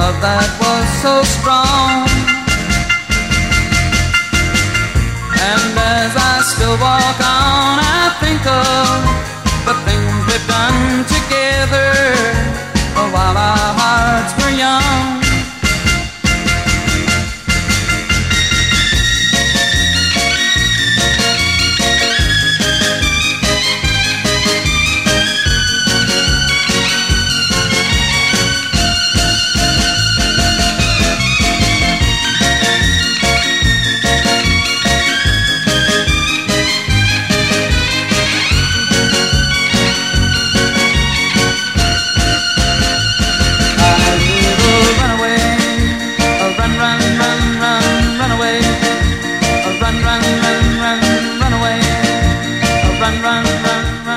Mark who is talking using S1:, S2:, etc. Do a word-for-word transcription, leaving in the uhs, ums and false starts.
S1: love that was so strong. And as I still walk on, I think of the things we've done together while our hearts were young. Run, run, run, run away. Run, run, run, run.